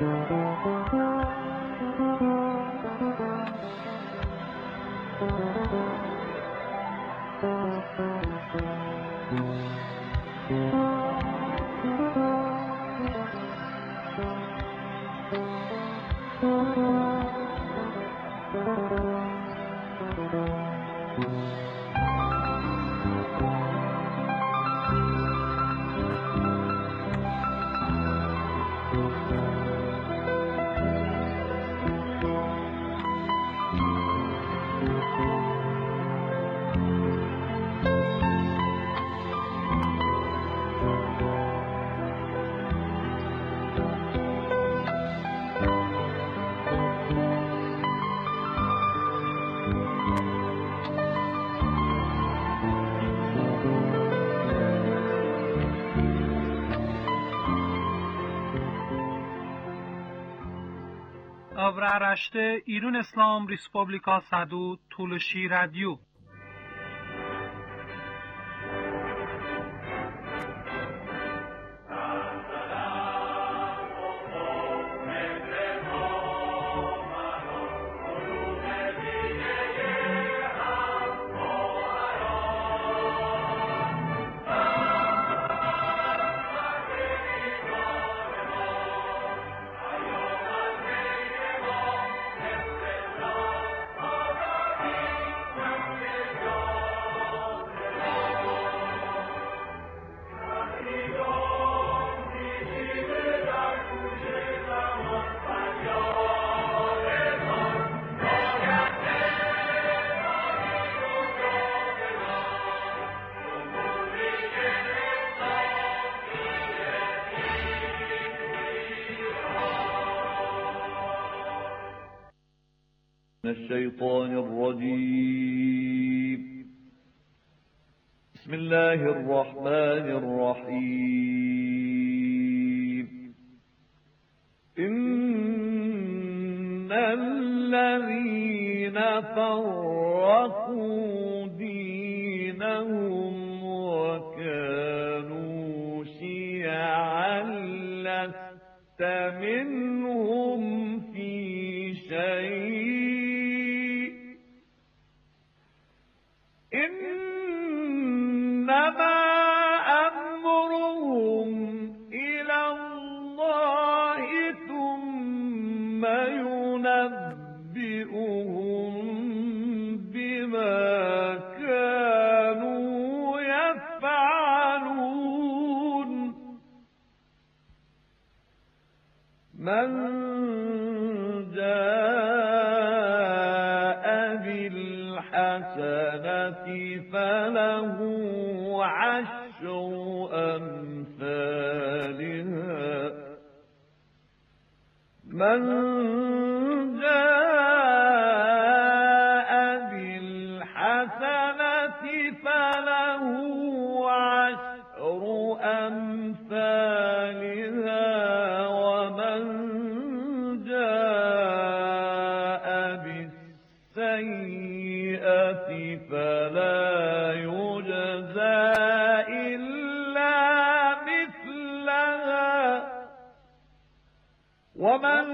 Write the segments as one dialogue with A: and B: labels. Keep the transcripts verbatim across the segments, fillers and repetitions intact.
A: Avraaraşte İran İslam Respublika Sadu Tuluşi Radyo.
B: الشيطان الرجيم بسم الله الرحمن الرحيم إن الذين فرقوا دينهم وكانوا شيعا لست منهم في شيء إنما أمرهم إلى الله ثم ينبئهم بما كانوا يفعلون من جاء بالحسنة فله عشر أمثالها من جاء بالحسنة فله عشر أمثالها ومن جاء بالسيئة فلا يجزى إلا مثلها ومن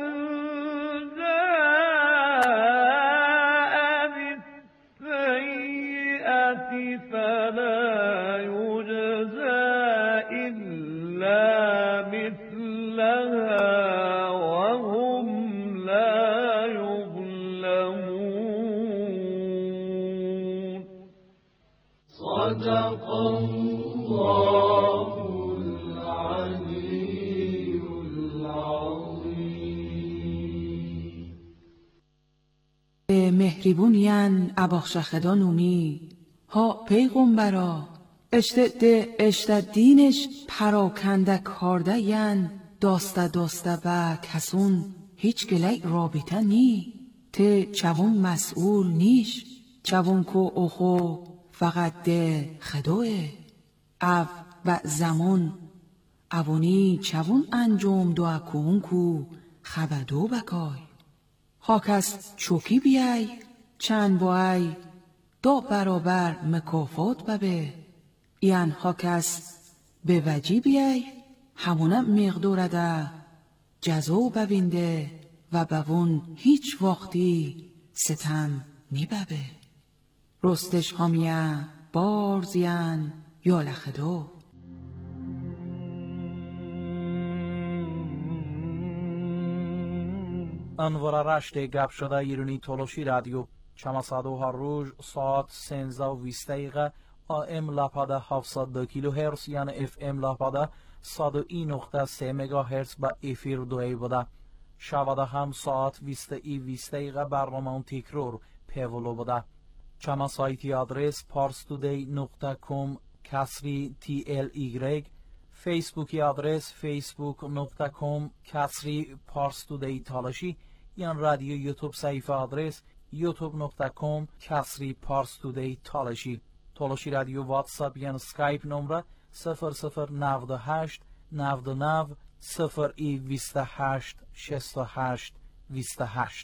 B: جاء بالسيئة فلا يجزى إلا مثلها وهم لا يظلمون. صدق الله العلي العظيم.
C: مهربونیان اباخشخدان اومی ها پیغمبرا اشتد اشتد دینش پراکنده کارده ین داسته داسته با کسون هیچ گلی رابطه نی ته چوون مسئول نیش چوون کو اوخو فقط ده خدوه او و زمان اوونی چوون انجام دو اکون کو خبدو بکای خاکست چوکی بیای چند بای دو برابر مکافات ببه این خاکست به وجی بیای همونه مقدور ده جزو ببینده و بوون هیچ وقتی ستم نیببه. رستش همیه بارزین یا لخدو.
D: انوار رشت گپ شده ایرانی تولوشی رادیو چماسادو هر روز ساعت سنزده و بیست دقیقه آم لپاده هفتصد و دو کیلو هرتز یعنی اف ام لپاده صد و یک نقطه سه مگا هرتز با افیر دوی بوده. شباده هم ساعت بیست ای بیست دقیقه برنامه تکرار پیولو بوده. چما سایتی آدرس parstoday نقطه com کسری تی ال ایگرگ، فیسبوکی آدرس facebook نقطه com کسری parstoday تالاشی، یا رادیو یوتیوب صفحه آدرس یوتیوب نقطه com کسری parstoday تالاشی. تالاشی رادیو واتساپ یا اسکایپ نمره صفر صفر نود و هشت نود و نه صفر ای بیست و هشت شصت و هشت بیست و هشت.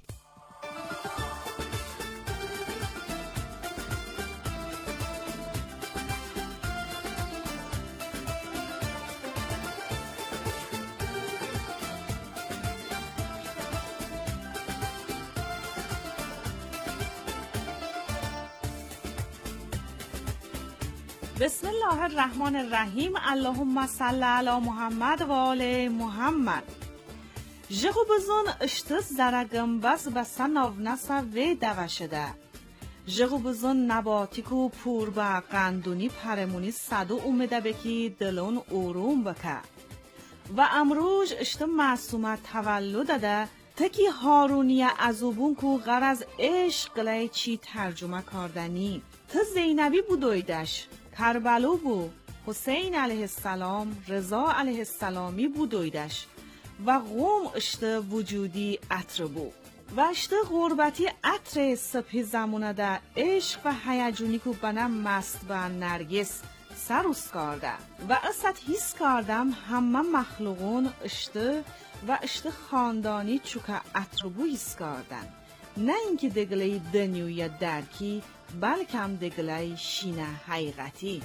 E: بسم الله الرحمن الرحیم. اللهم صل علی محمد و آل محمد. جغو بزن اشتز زرگم بس بسا نونسا و دوشده. جغو بزن نباتیکو پور با قندونی پرمونی صدو اومده بکی دلون اوروم بکه. و امروز اشت معصومت تولد ده تکی هارونیه ازوبون کو غرض عشق لی چی ترجمه کردنی. تا زینبی بودویدش کربلو بو، حسین علیه السلام، رضا علیه السلامی بودویدش و قوم اشت وجودی عطر بو و اشت غربتی عطر سپی زمونه ده عشق و هیجونی کو بنا مست و نرگس سروس کرده و اصد حس کردم همه مخلوقون اشت و اشت خاندانی چوکا عطر بو حس کردن، نه اینکه دگلی دنیوی درکی بلکه هم دگلی شینه حقیقتی.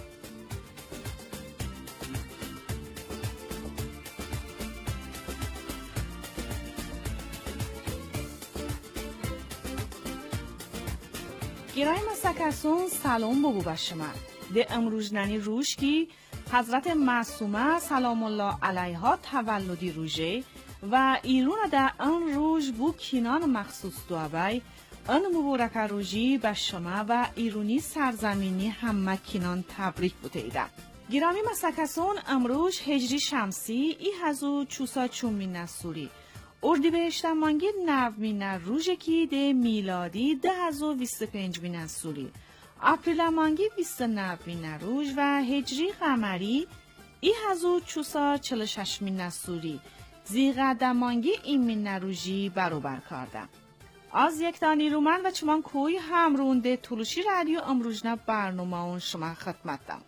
E: گیرای مسکرسون سلام بگو بشما ده امروزنانی روش کی حضرت معصومه سلام الله علیها تولدی روژه و ایرون ده ان روز بو کینان مخصوص دوابای ان مبارک روژی به شما و ایرونی سرزمینی همه کینان تبریک بوده ایدم. گرامی مسکسون امروز هجری شمسی ای هزو چوسا چومین نسوری اردی بهشتم مانگی نو مینه روژه کی ده میلادی ده هزو ویست پنج مینه سوری اپریل مانگی ویست نو مینه روژ و هجری قمری ای هزو چوسا چل شش مینه سوری زیغه مانگی این مینه روژی بروبر کردم. از یک دانی رومن و چمان کوی همرونده تولوشی رادیو امروزنه برنامه اون شما خدمتم.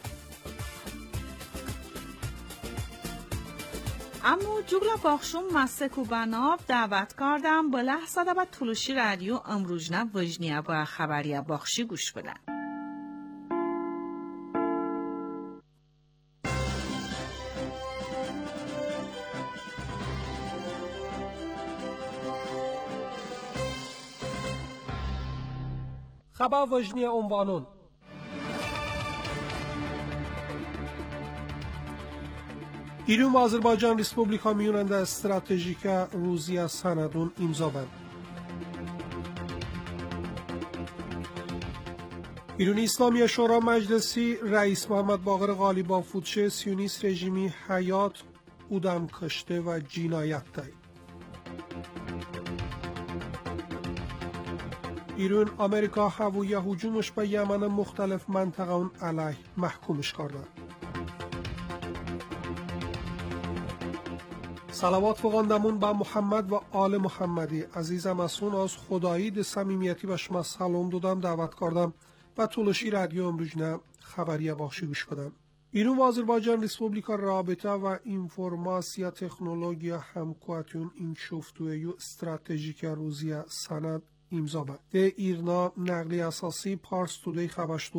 E: اما جگلا باخشون مسکو بناب دعوت کردم به لحظه ده با تولوشی رادیو امروزنه وجنیه با خبریه باخشی گوش بدن.
A: خبر وجنی عنوانون ایران و آذربایجان ریسپوبلیکا میوننده استراتژیک روزیه سندون امضا بند. ایرانی اسلامی شورا مجلسی رئیس محمد باقر غالیباف فوتشه سیونیست رژیمی حیات اودم کشته و جنایت ده. ایران آمریکا هوایی هجومش به یمن مختلف منطقه اون علیه محکومش کرده. صلوات فغاندمون با محمد و آل محمدی عزیزم اسون از خدایی ده صمیمیتی و شما سلام دادم دعوت کردم و تولوشی رادیو امروزنه خبریه باخشی گوش بدم. ایران و آذربایجان ریسپوبلیکا رابطه و اینفورماسیا تکنولوژیا همکارتون این شفتوی استراتژیک روزیه سند امضا بند. ده ایرنا نقلی اساسی پارس تودی خبشتوه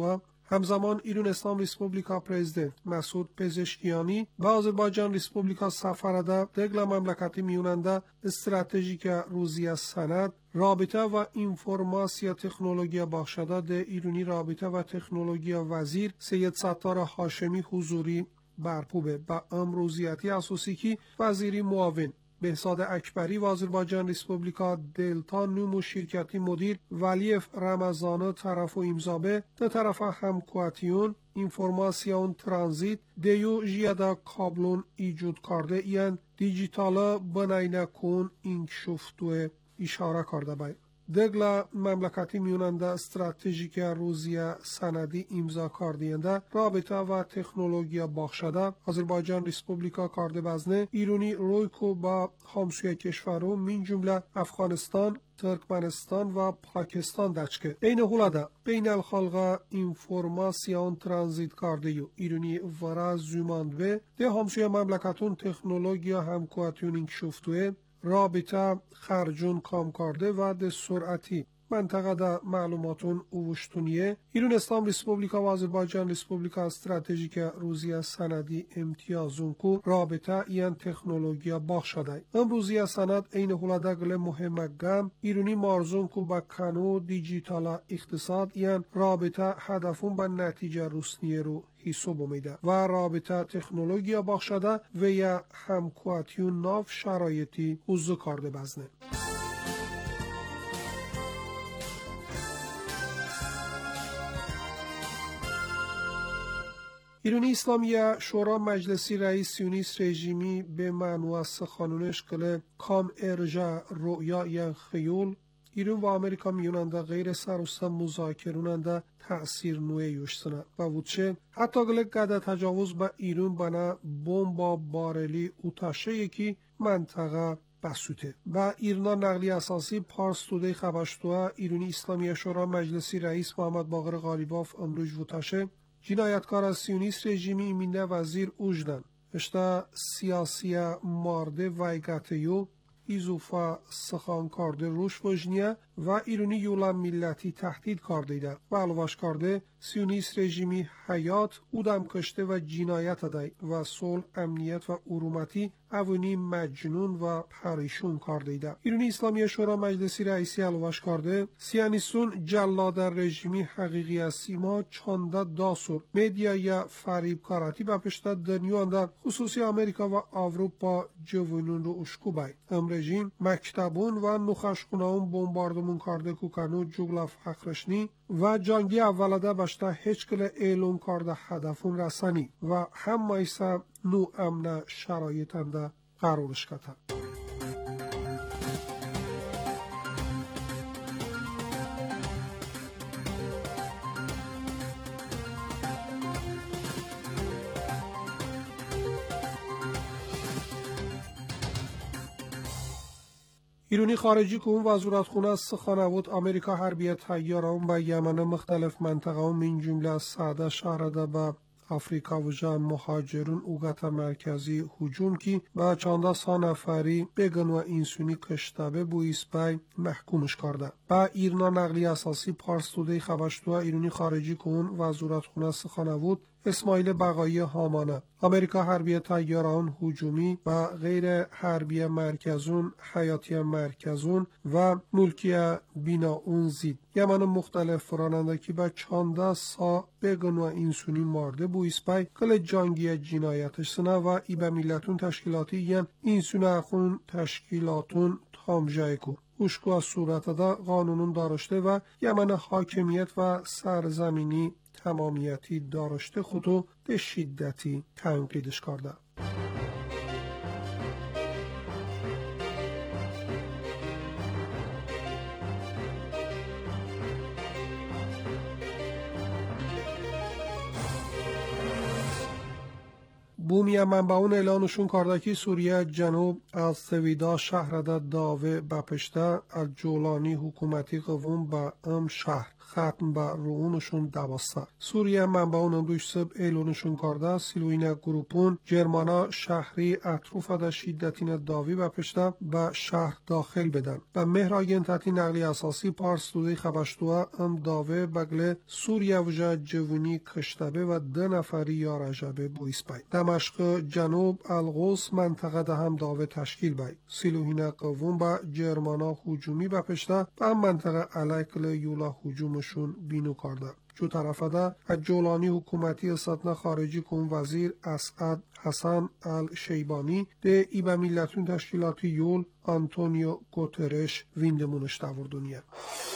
A: همزمان ایران اسلام ریسپوبلیکا پرزیدنت مسعود پزشکیانی به آذربایجان ریسپوبلیکا سفرده دگل مملکتی میوننده استراتژیک روزی سند رابطه و اینفورماسیا تکنولوژیا بخشده ده ایرانی رابطه و تکنولوژیا وزیر سید ستار هاشمی حضوری برپوبه با امروزیتی اساسی کی وزیری معاون بهزاد اکبری و آذربایجان ریسپوبلیکا دلتا نومو شرکتی مدیر ولیف رمضانه طرف و امضابه ده طرف همکواتیون اینفورماسیون ترانزیت دیو جیادا کابلون ایجود کرده این دیجیتالا بناینه کن اینکشفتوه اشاره کرده باید. دگلا مملکتی میوننده استراتژیک روزی سندی امضا کردینده رابطه و تکنولوژیا بخشده آذربایجان ریسپوبلیکا کرده بزنه ایرانی رویکو با همسایه کشورو من جمله افغانستان، ترکمنستان و پاکستان دچکه این حولده بین الخلقه اینفورماسیون ترانزیت کرده یو ایرانی ورا زوماندوه ده همسایه مملکتون تکنولوژیا همکواتیون اینکشفتوه رابطه خرجون کام کرده و ده سرعتی منطقه ده معلوماتون اوشتونیه ایران اسلام ریسپوبلیکا و آذربایجان ریسپوبلیکا استراتژیک روزی سندی امتیازون کو رابطه این تکنولوژیا بخشده امروزی سند این حولده گل مهمه گم ایرانی مارزون کو با کنو دیجیتال اقتصاد این رابطه هدفون به نتیجه رسنیه رو حساب میده و رابطه تکنولوژیا بخشده و یا همکواتیون ناف شرایطی وضع کرده بزنه. ایرانی اسلامی شورا مجلسی رئیس سیونیست رژیمی به معنی سخنانش کله کام ارجاع رؤیا یا خیول ایران و امریکا میوننده غیر سروسته مذاکروننده تأثیر نوعی یوشتنه و وچه حتی گله گده تجاوز به ایران بنا بمبا بارلی اوتاشه یکی منطقه بسوته و ایران نقلی اساسی پارس توده خبشتوه ایرانی اسلامی شورا مجلسی رئیس محمد باقر غالیباف امروز وتاشه جنایتکار از سیونیست رژیمی ایمینده وزیر اوجدن اشتا سیاسی مارده ویگتیو ایزوفا سخان کرده روش وجنیه و ایرانی یولم ملتی تهدید کرده ده و علواش کرده سیونیست رژیمی حیات اودم کشته و جنایت ده و صلح امنیت و ارومتی اوانی مجنون و پریشون کرده ده. ایرانی اسلامی شورا مجلسی رئیسی علواش کرده سیانیستون جلاد رژیمی حقیقی از سیما چانده داسور میدیا یا فریب کاراتی و پشت دنیوان در خصوصی امریکا و اروپا جوانون رو اشکو باید. ام رژیم مکتبون و نخشخونهون بمباردمون کرده کوکانو جوگلاف حقرشنی و جنگی اولده بشته هیچ کل اعلون کرده هدفون رسانی و هم مایسه نو امن شرایطنده قرارش کتا. ایرانی خارجی که اون وزارتخونه از سخنوود امریکا حربیه تیاران و یمن مختلف منطقه هم من جمله از سعده شهرده به افریقا و جان مهاجرون اوگت مرکزی هجوم کی و چانده سا نفری بگن و اینسونی کشتبه بویس بای محکومش کرده. با ایران نقلی اساسی پارس توده خبشتوه ایرانی خارجی که اون وزارتخونه سخنوود اسماعیل بقایی هامانه امریکا حربیه تیاران هجومی و غیر حربیه مرکزون حیاتی مرکزون و ملکی بینا اون زید یمن مختلف فراننده که با چانده سا بگن و اینسونی مارده بویس بای کل جانگی جنایتش سنه و ای به ملتون تشکیلاتی ین اینسونه اخون تشکیلاتون تامجای کو اوشکو از صورت دا قانونون دارشته و یمن حاکمیت و سرزمینی تمامیتی دارشته خودو به شدتی تنقیدش کرده. بومی منبعون اعلانشون کرده که سوریه جنوب از سویدا شهر دا داوه بپشته از جولانی حکومتی قوم با ام شهر ختم به روونشون دواسته. سوریه منبعون امروز صبح اعلانشون کرده سیلوین گروپون جرمانا شهری اطروف ده شیدتین داوی و پشته به شهر داخل بدن و مهراگین تاتی نقلی اساسی پارس دوزی خبشتوه ام داوه بگل سوریه وجه جوونی کشتبه و ده نفری یا رجبه بویس بای. دمشق جنوب الغوس منطقه ده هم داوه تشکیل بای. سیلوین قوون با جرمانا هجومی به پشته و منطقه علیکل یولا هجومشون بینو کرده. جو طرف ده از جولانی حکومتی ساتنا خارجی کن وزیر اسعد حسن الشیبانی ده ای به ملتون تشکیلاتی یول آنتونیو گوترش ویندمونش دوردونیه.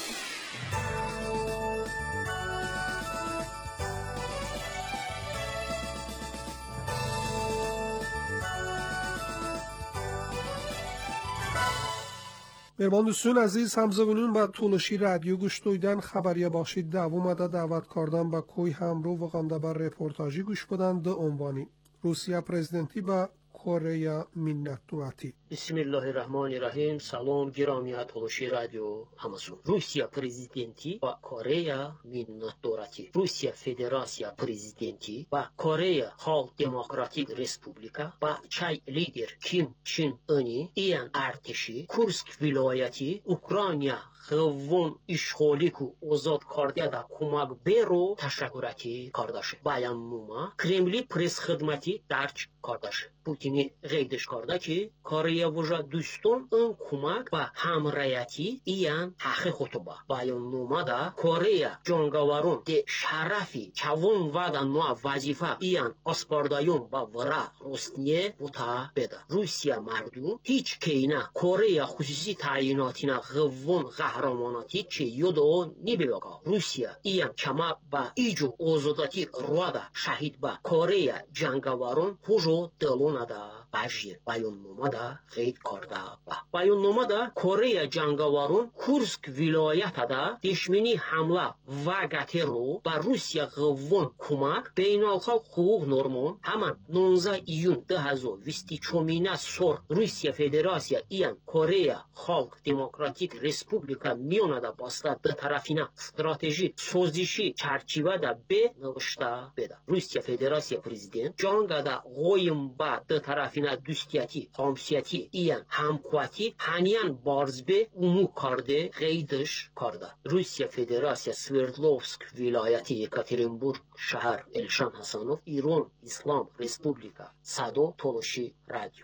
A: مهربان دوستان عزیز همزبانون با تولشی رادیو گوش دویدن خبریه باشید دوم عده دعوت کردن با کوی همرو و غنده بر رپورتاجی گوش بدن ده عنوانی روسیه پرزیدنتی با کره منت دولتی.
F: بسم الله الرحمن الرحیم. سلام گرامی تولشی رادیو همسون. روسیه پرزیدنتی با کره منت دولتی. روسیه فدراسیا پرزیدنتی با کره خالق دموکراتیک رسپوبلیکا با چای لیدر کیم چین انی ایان ارتشی کورسک ولایتی اوکراینیا خون اشغالیکو озод карда да кумак беро ташаккурати кардаше. Баяннома Кремли пресс-хизмати дарч кардаше. Путини гейдиш карда ки Корея вужа дӯстон ин кумак ба ҳамраяти иян ҳақи хутуба. Баянномада Корея ҷонгаварон де шарафи чавон вада нуа вазифа иян аспардаён ба вара ростне бута беда. Русия мардум ҳич кейна Корея хусуси таъинотина ғиввон ҳаромоноти чи юдо нибилока. Русия иян чама ба иҷу озодати руада шаҳид ба Корея ҷангаварон ҳужо дилонада бажир. Баённомада ғейд карда ба. Баённомада Корея ҷангаварон Курск вилоятада душмани ҳамла ва гатеро ба Русия ғиввон кумак бейналхалқ ҳуқуқ нормон ҳаман нуздаҳ июн ду ҳазор ва бисту чорумина сол Русия Федерасия иян Корея Халқ Демократик Республика миёнада баста ду тарафина стратежи созиши чарчивада бе навишта беда. Русия Федерасия президент ҷангада ғоим ба ду тарафина дӯстияти ҳамсияти иян ҳамкувати ҳаниян барзбе уму карде ғейдиш карда. Русия Федерасия Свердловск вилояти Екатеринбург шаҳр Элшан Ҳасанов Ирон Ислам Республика. Садо Толоши радио.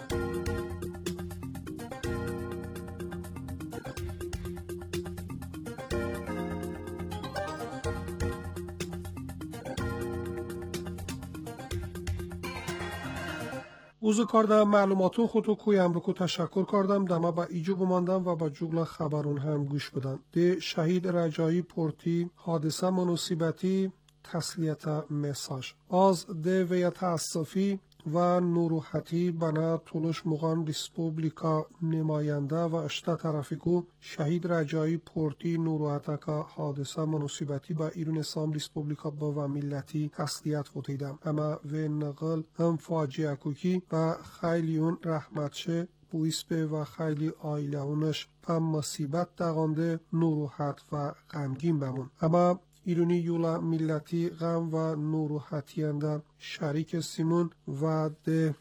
A: اوزو کردم معلوماتون خودو کویم رو که تشکر کردم دما با ایجو بماندم و با جوگل خبرون هم گوش بدن. ده شهید رجایی پورتی حادثه مناسبتی تسلیت مساج از ده ویا تاسفی و نوروحتی بنا تولش مغان ریسپوبلیکا نماینده و اشتا طرفیکو شهید رجایی پورتی نوروحتا که حادثه مناسبتی با ایران اسلام ریسپوبلیکا با و ملتی تسلیت فتیدم. اما و نقل هم فاجعه کوکی و خیلیون رحمتشه بویسپه و خیلی آیلهونش هم مصیبت دقانده نوروحت و غمگین بمون. اما ایرانی یولا ملتی غم و نوروحتینده شریک سیمون و ده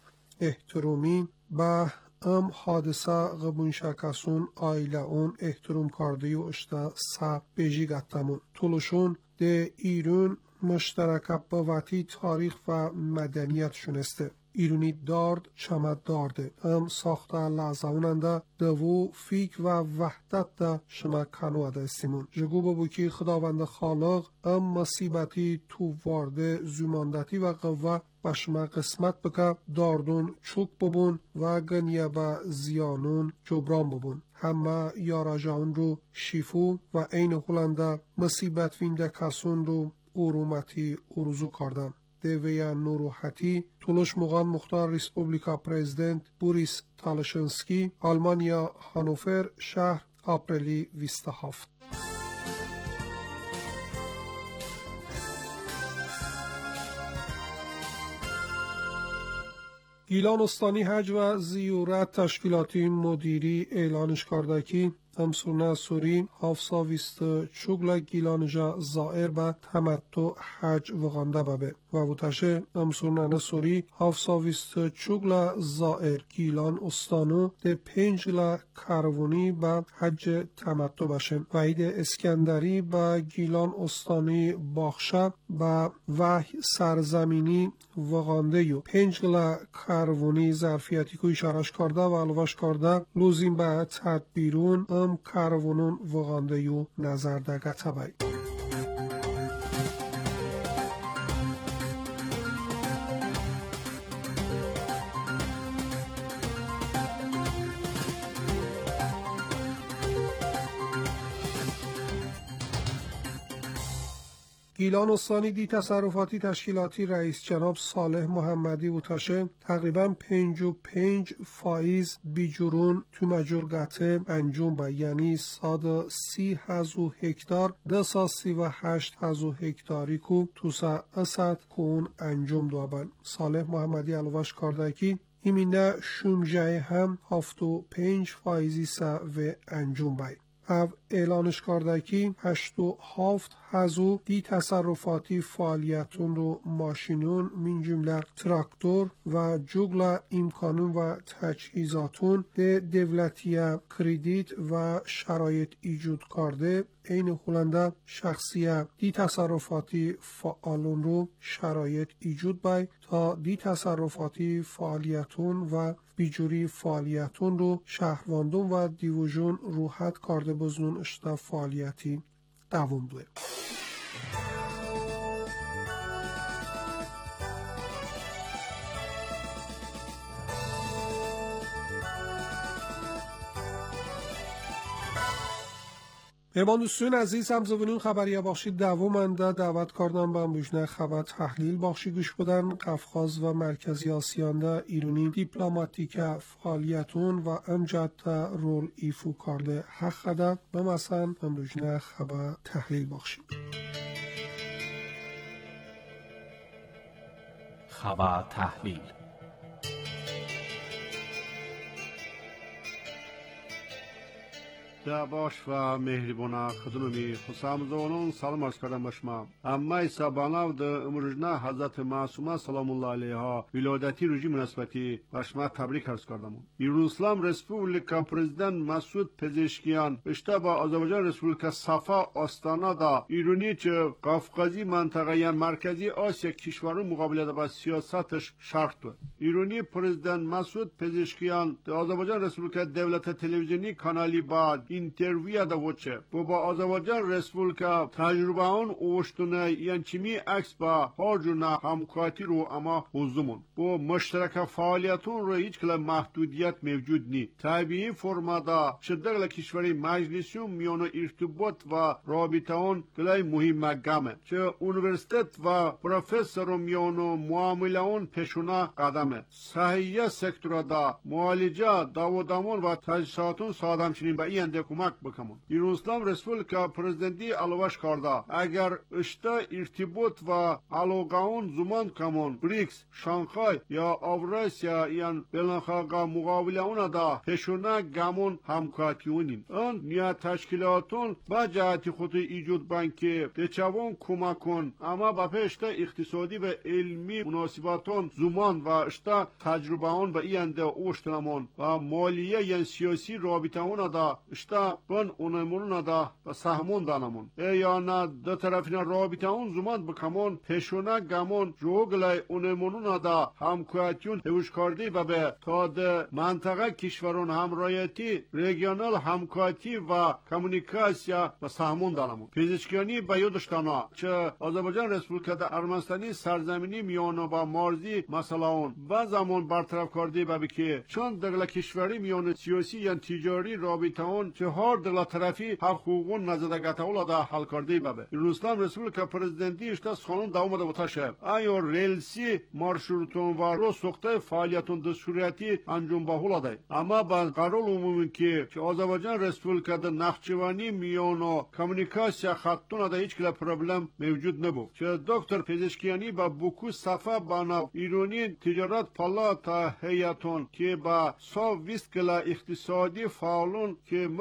A: احترامی با ام حادثه قبون شکسون آیله اون احترام کرده و اشتا سا بیجی گتمون. طولشون ده ایران مشترک بواتی تاریخ و مدنیت شونسته. ایرانی دارد چمد دارده ام ساخته لعظوننده دوو فیک و وحدت ده شما کنواده استیمون جگو بابو که خداوند خالق ام مصیبتی تو وارده زماندتی و قوه و شما قسمت بکه داردون چوک ببون و گنیه با زیانون جبران ببون همه یاراجان رو شیفو و این خلنده مصیبت وینده کسون رو ارومتی ارزو کردم. دویا نوروحتی تولش مغان مختار ریسپوبلیکا پرزیدنت بوریس تالشنسکی آلمانیا هانوفر شهر آپریلی بیست و هفت. گیلان استانی حج و زیارت تشکیلاتی مدیری اعلانش کرده که امسونه سوری حافظا ویست چوگلا گیلانجا زائر به تمتع حج وغانده ببه و وطشه امسونه سوری حافظا ویست چوگلا زائر گیلان استانو ده پنجلا کارونی به حج تمتع بشه و عید اسکندری به گیلان استانی باخشه به وحی سرزمینی وغانده یو پنجلا کارونی ظرفیتی که اشارش کرده و علوش کرده لوزیم به تدبیرون ام کارونون وغانده یو نظر دگه تبای. گیلان استانی دی تصرفاتی تشکیلاتی رئیس جناب صالح محمدی وطاشه تقریبا پنج و پنج فایز بیجورون تو مجرگته انجام با یعنی ساد سی هزو هکتار ده سا سی و هشت هزو هکتاری کو تو سا اسد کون انجام دوابن. صالح محمدی علوش کاردکی ایمینه شومجه هم هفت و پنج فایزی سا و انجام بای. او اعلانش کردکی هشت و هفت هزو دی تصرفاتی فعالیتون رو ماشینون من جمله تراکتور و جوگلا امکانون و تجهیزاتون ده دولتی کردیت و شرایط ایجود کرده این هلنده شخصی دی تصرفاتی فعالون رو شرایط ایجود بای تا دی تصرفاتی فعالیتون و بیجوری فعالیتون رو شهرواندون و دیوژون روحت کرده بزنون اشتا فعالیتی دوام دوه. مهمان دوستان عزیز هم زبونون خبری بخشی دوامنده دعوت کردن به امروزنه خبر تحلیل بخشی گوش بدن قفقاز و مرکزی آسیانده ایرانی دیپلماتیک فعالیتون و امجد رول ایفو کرده حق خده به مثلا امروزنه خبر تحلیل بخشی
D: خبر تحلیل
G: باش و مهربانا خدممی خسام زوانون سلام عرض کردم به شما. اما ایسا باناو ده امروزنا حضرت معصومه سلام الله علیها ولادتی روزی مناسبتی به شما تبریک عرض کردم. ایران اسلام رسپوبلیکا پرزیدنت مسعود پزشکیان اشتا با آذربایجان رسپوبلیکا صفا آستانا دا ایرانی چه قفقازی منطقه مرکزی آسیا کشورون مقابله با سیاستش شرط داد. ایرانی پرزیدنت مسعود پزشکیان ده آذربایجان رسپوبلیکا دولت تلویزیونی کانالی بعد اینترویو دا وچه با با آذربایجان رسپوبلیکا تجربه آن اوشتونه یعنی چیمی عکس با هاجونا همکاتی رو اما حضومون با مشترک فعالیتون رو هیچ کلا محدودیت موجود نی طبیعی فرمادا شدگل کشوری مجلسیون میانو ارتباط و رابطه اون کلای مهم گمه چه اونیورسیتت و پروفسور میانو معامله اون پشونا قدمه صحیح سکتور دا معالجه داودامون و تجهیزاتون سادم چنین با این کمک بکنم. ایران اسلام رسپوبلیکا پرزیدنتی علوش کرده اگر اشتا ارتباط و علاقه زمان کمون بریکس شانگهای یا اوراسیا یا بلنخاقا مقابله اون دا پشونه گمون همکاتیونیم اون نیا تشکیلاتون با جهتی خود ایجود بانکی بچوان کمکون اما با پیشتا اقتصادی و علمی مناسباتون زمان و اشتا تجربه اون با اینده اوشتنمون و مالیه یا سیاسی رابطه اون دا اشتا بن اونمون دا و سهمون دانمون یا نه دو طرفینا رابطه اون زمان بکمون پشونه گمون جوگلای اونمون دا همکاتیون هوش کردی و به تا ده منطقه کشورون همرایتی ریگیونال همکاتی و کمونیکاسیا و سهمون دانمون پزشکیانی با یودشتانا چه آذربایجان رسپوبلیکا دا ارمنستانی سرزمینی میانو با مارزی مثلا اون و زمان برطرف کردی و بکی چون دگل کشوری میانو سیاسی یا تجاری رابطه اون چه هر دگل طرفی حقوقون نزدگت اولا دا حل کردی ببه ایران اسلام رسپوبلیکا پرزیدنتی اشتا خانون دوام دا بتاشه ایو ریلسی مارشروتون و رو سخته فعالیتون دستوریتی انجام با هولا دای اما با قرار عمومی که چه آذربایجان رسپوبلیکا دا نخچوانی میانو کمونیکاسیا خطون دا هیچ کلا پرابلم موجود نبود چه دکتر پزشکیانی با بوکو صفا بانا ایرانی تجارت پالا تا هیاتون که با سا ویست کلا اقتصادی فعالون که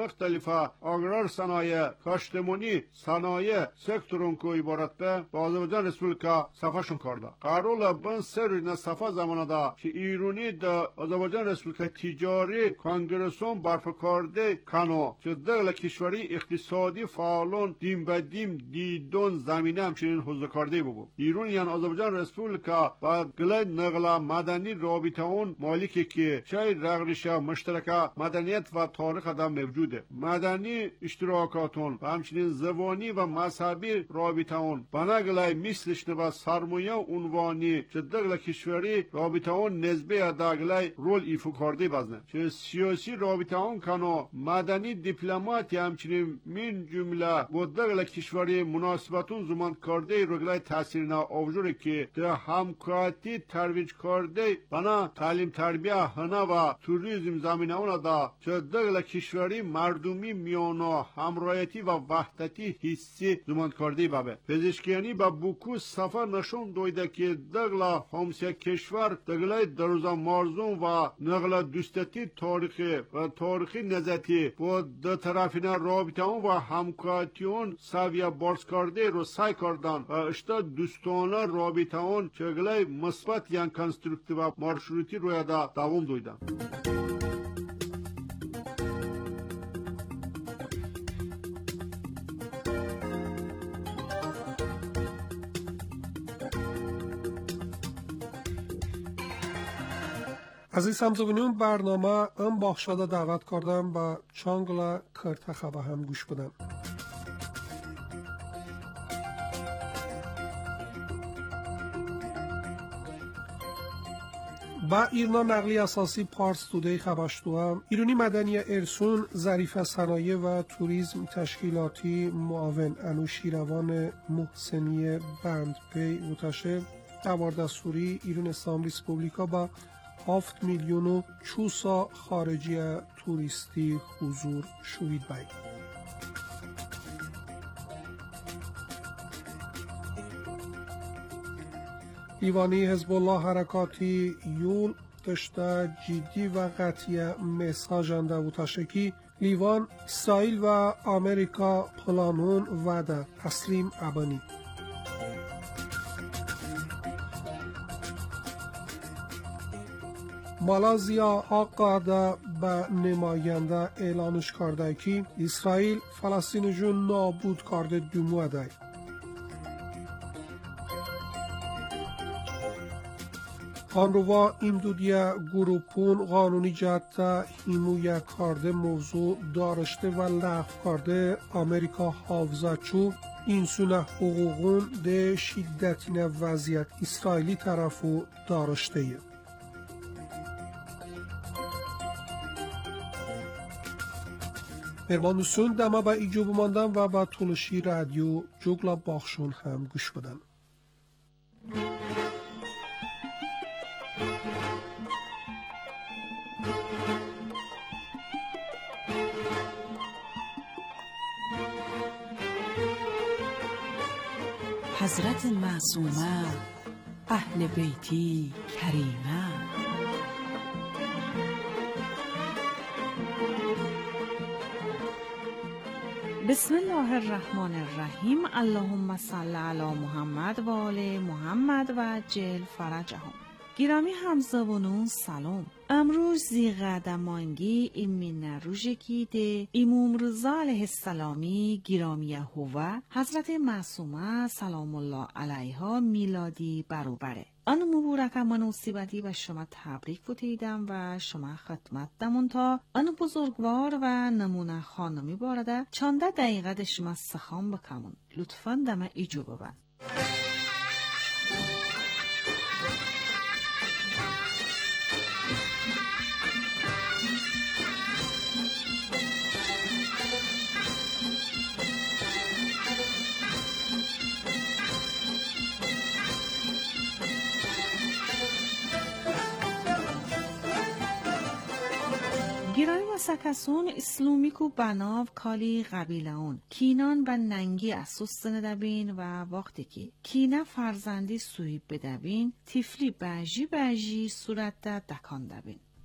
G: مختلفه آگرار صنایع کاشتمونی صنایع سکتورون کو عبارت به با آذربایجان رسپوبلیکا صفاشون کرده قرار بن سر نه صفا زمانه دا که ایرانی دا آذربایجان رسپوبلیکا تجاری کانگرسون برف کرده کانو که دغل کشوری اقتصادی فعالون دیم به دیم دیدون زمینه همچنین حضور کرده بود ایران یعنی آذربایجان رسپوبلیکا با گله نقل مدنی رابطه اون مالکی که چای رغرش مشترک مدنیت و تاریخ دا موجوده مدنی اشتراکاتون و همچنین زبانی و مذهبی رابطه اون بناگلای مثلش و سرمایه عنوانی که دغل کشوری رابطه اون نسبه داگلای رول ایفو کرده بزنه که سیاسی رابطه اون کنو مدنی دیپلماتی همچنین من جمله با دغل کشوری مناسبتون زمان کرده رگلای تاثیرنا اوجوره که ده همکاتی ترویج کرده بنا تعلیم تربیه هنه و توریسم زمینه اون دا که دغل کشوری مردمی میانو همرایتی و وحدتی حسی زمان کرده بابه پزشکیانی با بوکو سفر نشون دویده که دغل همسایه کشور دغلای دروزا مارزون و نقل دوستتی تاریخی و تاریخی نزدی با دو طرفینا رابطه اون و همکاتیون سویه بارز کرده رو سعی کردن و اشتا دوستانه رابطه اون چگلای مثبت یان کنسترکتیو و مارشروتی روی دا دوام دویدن
A: عزیز همزبانیون برنامه ام باخشاده دعوت کردم و چانگلا کرتخه به هم گوش بدم. با ایرنا نقلی اساسی پارس تودی خبشتوام ایرانی مدنی ارسون ظریف صنایع و توریسم تشکیلاتی معاون انوشیروان محسنی بندپی متشه دوار دستوری ایران اسلام ریسپوبلیکا با هفت میلیون و چوسا خارجی توریستی حضور شوید بای. دیوانی حزب الله حرکاتی یول داشته جدی و قطعی مساجنده و تشکی لیوان اسرائیل و آمریکا پلانون وعده تسلیم ابانی. مالازیا آقاده به نماینده اعلانش کرده که اسرائیل فلسطین جون نابود کرده دوموده. خانروا امدودیه گروپون قانونی جهت حمایت کرده موضوع دارشته و لغو کرده آمریکا حافظه چوب این سونه حقوقون ده شدتین وضعیت اسرائیلی طرفو دارشته ایه. مهربان دوستان دما با ایجوب ماندن و با تولشی رادیو جوگلا باخشون هم گوش بدن.
C: حضرت معصومه اهل بیتی کریمه
E: بسم الله الرحمن الرحیم. اللهم صل علی محمد و آل محمد و جل فرجهم. گرامی همزبانون سلام. امروز زیغدمانگی ایمین روژکی ده امام رضا علیه السلامی گرامی هوه حضرت معصومه سلام الله علیها میلادی بروبره. آن مبارک مناسبتی و شما تبریک بوتیدم و شما خدمت دمون تا آن بزرگوار و نمونه خانمی بارده چانده دقیقه ده شما سخام بکمون. لطفاً دم ایجو ببن. گرای و سکسون اسلومیکو بناو کالی قبیله اون کینان و ننگی اسوس ندبین و وقتی که کینه فرزندی سویب بدبین تیفلی بجی بجی صورت ده دکان دبین.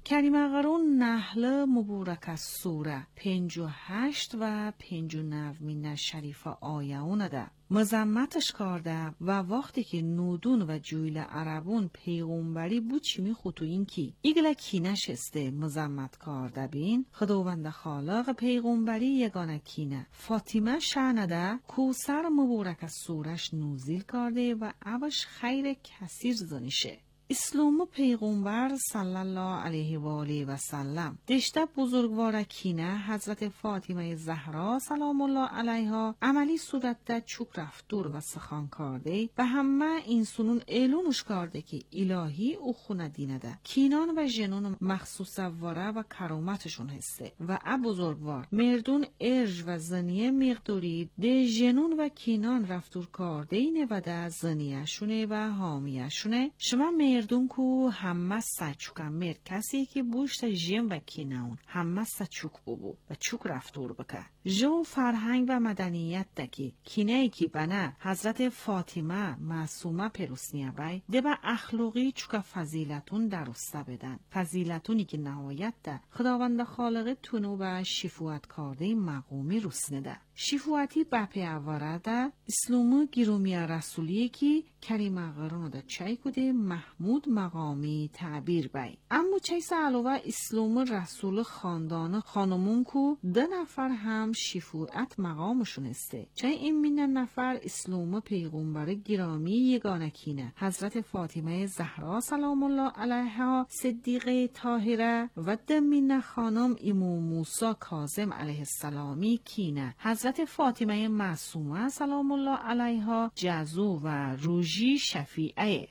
E: کریمه قرون نحل مبورک از سوره پنج و هشت و پنج و نومین شریف آیهونه ده مزمتش کرده و وقتی که نودون و جویل عربون پیغمبری بود چی می خودتو این کی ایگل کی نشسته مزمت کرده بین خداوند خالق پیغمبری یگانه کینه فاطمه شعنده کوسر مبورک از سورش نوزیل کرده و اوش خیر کثیر زنیشه. اسلام پیغمبر صلی الله علیه و آله و سلم دشته بزرگوار کینه حضرت فاطمه زهرا سلام الله علیها عملی صورت ده چوک رفت دور و سخان کرده و همه این سنون اعلونش کرده که الهی او خونه دینه ده کینان و جنون مخصوص واره و کرامتشون هسته و ا بزرگوار مردون ارج و زنیه مقدوری ده جنون و کینان رفتور کرده اینه و ده زنیه شونه و حامیه شونه شما مردون کو همه سچوکم مرد کسی که بوشت جیم و کیناون همه سچوک ببو و چوک رفتور بکه جو فرهنگ و مدنیت دکی کینه ای که بنا حضرت فاطمه معصومه پروسنیه بای ده با اخلاقی چوک فضیلتون درسته بدن فضیلتونی که نهایت ده خداوند خالق تونو و شفوت کرده مقومی رسنه ده شفوتی بپی اواره ده اسلامو گیرومی رسولی که کریمه قرون ده چای کده محمود مقامی تعبیر بای اما چیس علاوه اسلام رسول خاندان خانمون کو ده نفر هم شفوت مقامشون استه چای این مین نفر اسلام پیغمبر گرامی یگانکینه حضرت فاطمه زهرا سلام الله علیها صدیقه طاهره و ده مین خانم امام موسی کاظم علیه السلامی کینه حضرت فاطمه معصومه سلام الله علیها جزو و روژی شفیعه.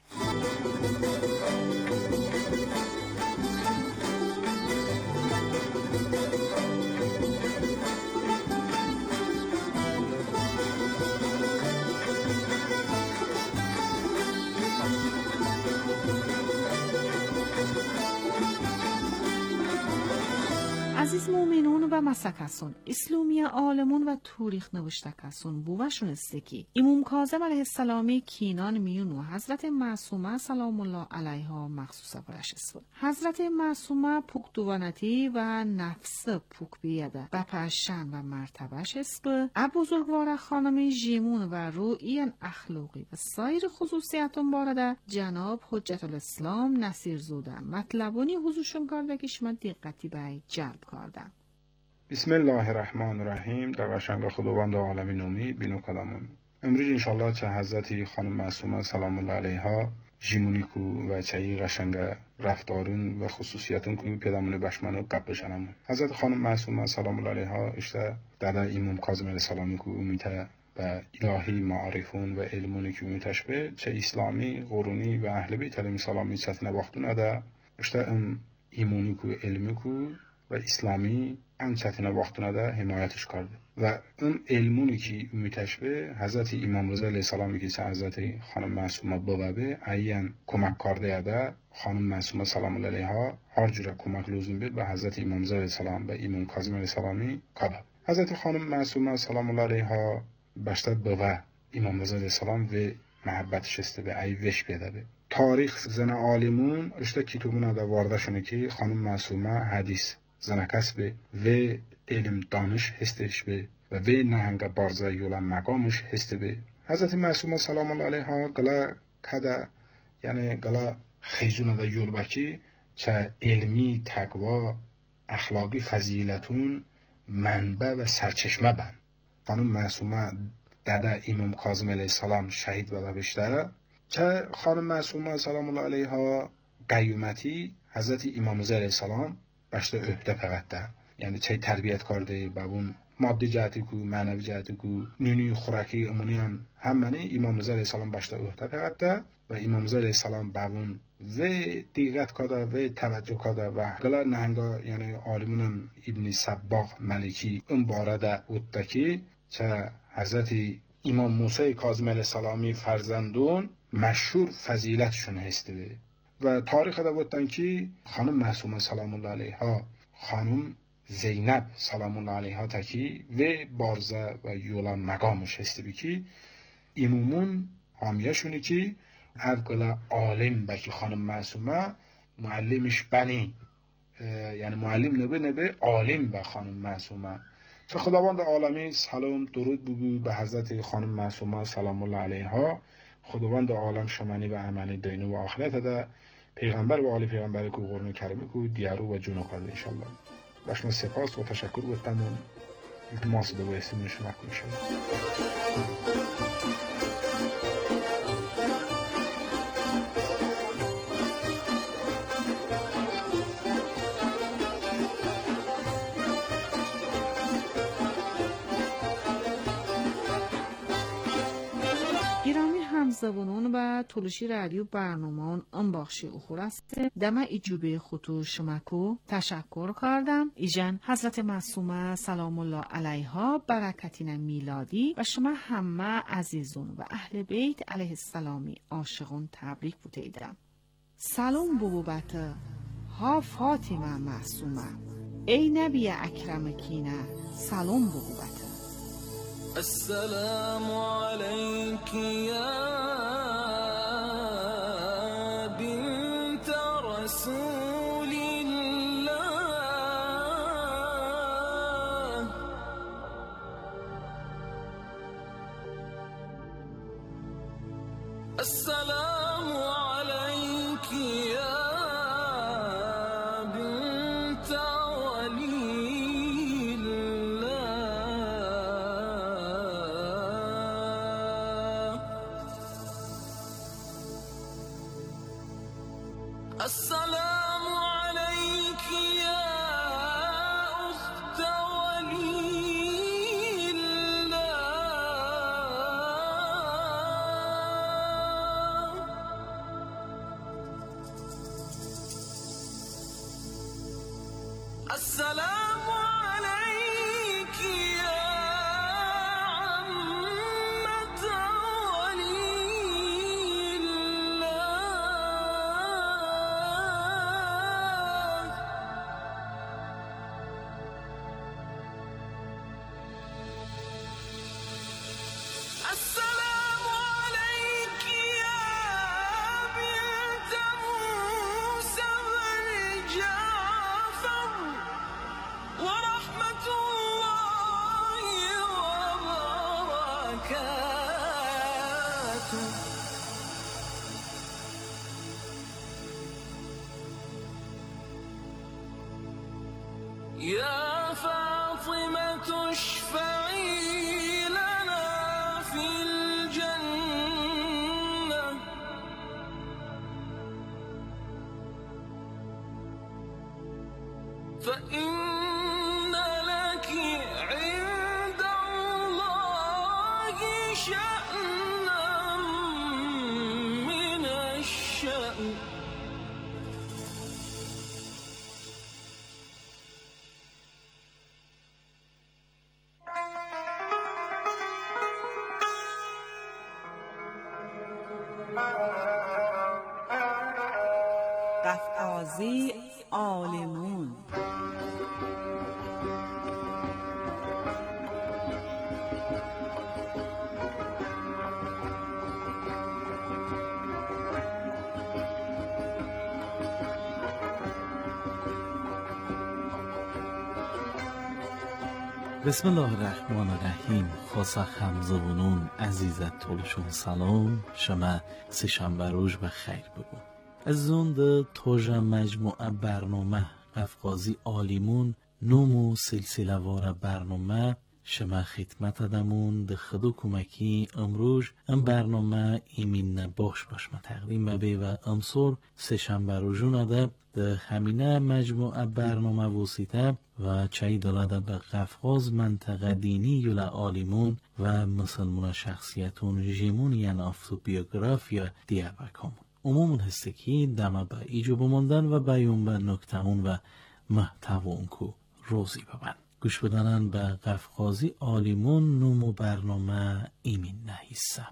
E: عزیز مومنون و مسکسون اسلامی عالمون و تاریخ نوشته کسون بوشون استکی امام کاظم علیه السلامی کینان میون و حضرت معصومه سلام الله علیها مخصوصه برش اسفل حضرت معصومه پوک دوانتی و نفس پوک بیاده و پشن و مرتبهش اسفل بزرگوار خانم جیمون و روئین اخلاقی و سایر خصوصیتون بارده جناب حجت الاسلام نصیر زوده مطلبونی حضورشون کرده که شما دقتی به جلب کردن.
H: بسم الله الرحمن الرحیم. در قشنگ خداوند عالمین نومی بینو کلامون امروز انشالله چه حضرت خانم معصومه سلام الله علیها جیمونیکو و چه قشنگ رفتارون و خصوصیتون که پیدامون بشمنو قبل بشنم حضرت خانم معصومه سلام الله علیها اشته در امام کاظم علیه السلامی کو امیته و الهی معارفون و علمونی که امیتش به چه اسلامی قرونی و اهل بیت علیهم السلامی چتنه وقتونه ده اشته ام ایمونی کو علمی کو و اسلامی ان چتنه وقتونه ده حمایتش کرده و اون علمونی که امیتش به حضرت امام رضا علیه السلامی که چه حضرت خانم معصومه بابه عین کمک کرده ده خانم معصومه سلام الله علیها هر جور کمک لازم بود به حضرت امام رضا علیه السلام و امام کاظم علیه السلامی کرده. حضرت خانم معصومه سلام الله علیها باشد بابا امام رضا علیه السلام و محبتش است به ای وش بیاده تاریخ زن عالمون اشته کتابونه ده وارده شونه که خانم معصومه حدیث زن کسب و علم دانش هستش به و و نهنگ بارزه یولا مقامش هست به حضرت معصومه سلام الله علیها گلا کده یعنی گلا خیزونه ده یول بکی چه علمی تقوا اخلاقی فضیلتون منبع و سرچشمه بند خانم معصومه داده امام کاظم علیه السلام شهید و بشته چه خانم معصومه سلام الله علیها قیومتی حضرت امام رضا علیه السلام باشته عهده پرده یعنی چه تربیت کرده با اون مادی جهتی کو معنوی جهتی کو نونی خوراکی امونی هم همه امام رضا علیه السلام باشته عهده پرده و امام رضا علیه السلام با اون و دیقت کرده و توجه کرده و گلا نهنگا یعنی عالمون ابن صباغ ملکی اون بارده اوده که چه حضرت امام موسی کاظم علیه السلامی فرزندون مشهور فضیلتشون هسته و تاریخ ده بودن که خانم معصومه سلام الله علیها خانم زینب سلام الله علیها تکی و بارزه و یولان مقامش هسته بی که امومون حامیه شونه که هر گلا عالم بکی خانم معصومه معلمش بنی یعنی معلم نبه نبه عالم به خانم معصومه. چه خداوند عالمی سلام درود بگو به حضرت خانم معصومه سلام الله علیها. خداوند عالم شمانی و امانی دینه و آخرت ده پیغمبر و آل پیغمبر کو قرن کریمه کو دیارو و جونو کرده انشالله. باشم سپاس و تشکر گفتم التماس دو اسم شما کنم انشالله.
E: زبانون و تلوشی رادیو برنامه ام بخشی اخور است دم ایجوبه خطور شمکو تشکر کردم. ایجن حضرت معصومه سلام الله علیها برکتین میلادی و شما همه عزیزون و اهل بیت علیه السلامی عاشقون تبریک بودیدم. سلام بوبت ها فاطمه معصومه ای نبی اکرم کینه سلام بوبت.
I: السلام عليك يا بنت رسول الله. السلام عليك يا بنت ولي السلام عليك يا أخت ولي الله. السلام عليك يا عمة ولي الله. السلام عليك يا بنت موسى بن جعفر ورحمة الله وبركاته. يا فاطمة اشفعي لنا في الجنة. فإن لك عند الله شأنا من الشأن.
C: قفقازی عالمون.
D: بسم الله الرحمن الرحیم. خاصه همزبونون عزیزت تولشون سلام. شما سه‌شنبه روز بخیر بگو. از اون ده توجه مجموعه برنامه قفقازی عالیمون نومو سلسله وار برنامه شما خدمت دمون ده خدو کمکی امروز ام برنامه ایمین نباش باش ما تقدیم ببی و امسور سه‌شنبه روزون ده ده همینه مجموعه برنامه وسیطه و چای دلاده به قفقاز منطقه دینی یولا عالیمون و مسلمون شخصیتون جیمون یعنی افتو بیوگراف یا دیابکامون عمومون هسته که دمه به ایجو بماندن و بیون به نکتمون و محتوون کو روزی ببن. گوش بدنن به قفقازی عالیمون نومو برنامه ایمین نهیسه.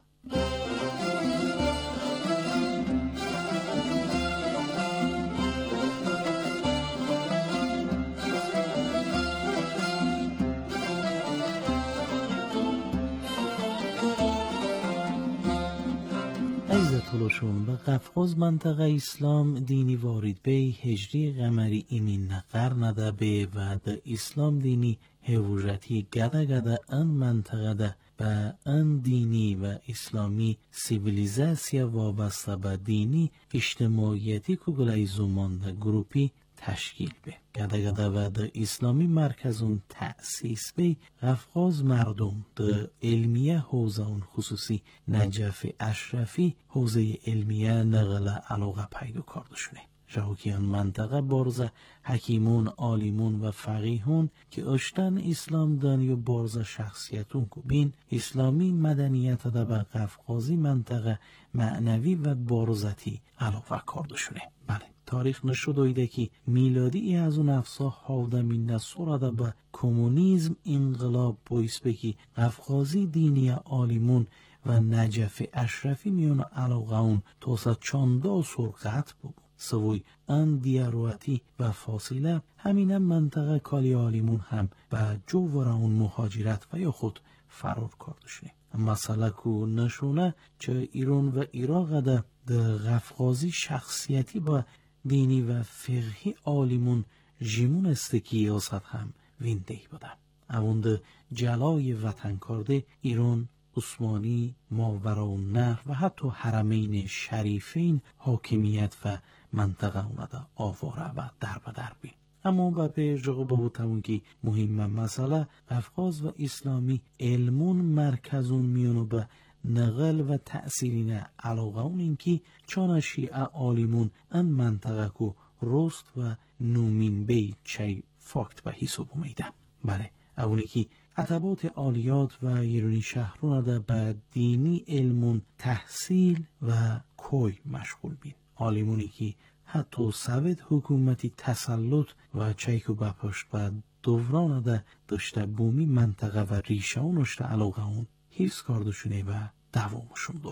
J: تلوشون به قفقاز منطقه اسلام دینی وارد به هجری قمری ایمین قرنده به و ده اسلام دینی هوجتی گده گده ان منطقه ده به ان دینی و اسلامی سیویلیزاسیا وابسته به دینی اجتماعیتی که گلای زمان ده گروپی تشکیل به گده گده و ده اسلامی مرکزون تأسیس به قفقاز مردم ده علمیه حوزه اون خصوصی نجف اشرفی حوزه علمیه نقل علاقه پیدا کردشونه جاوکیان منطقه بارزه حکیمون، عالمون و فقیهون که اشتن اسلام دانی و بارزه شخصیتون که بین اسلامی مدنیت ده به قفقازی منطقه معنوی و بارزتی علاقه کردشونه. بله تاریخ نشد ایده که میلادی ای از اون افسا حاودمین نصوره به کمونیزم انقلاب بایست بکی قفقازی دینی عالمون و نجف اشرفی میون علاقه اون توسط چانده سرقت بود. سوی ان دیاروتی و فاصله همین منطقه کالی عالمون هم به جوور اون مهاجرت و یا خود فرار کردشونه. مسئله کو نشونه چه ایران و عراق ده ده قفقازی شخصیتی با دینی و فقهی عالمون جیمون استکی یاست هم وینده بودن. اون ده جلای وطن کرده ایران، عثمانی، ماوراءالنهر و حتی حرمین شریفین حاکمیت و منطقه اومده آواره و در به در بین. اما با پیش جغو بودتمون که مهم مسئله قفقاز و اسلامی علمون مرکزون میونو به نقل و تأثیرین علاقه اون این که چان شیعه عالمون ان منطقه کو رست و نومین بی چی فاکت به حساب میده. بله اونی که عطبات عالیات و ایرانی شهرون ده به دینی علمون تحصیل و کوی مشغول بین. عالمونی که حتی سوید حکومتی تسلط و چیکو بپشت و دوران ده داشته بومی منطقه و ریشه اونشته علاقه اون حفظ کردشونه و دوامشون دو.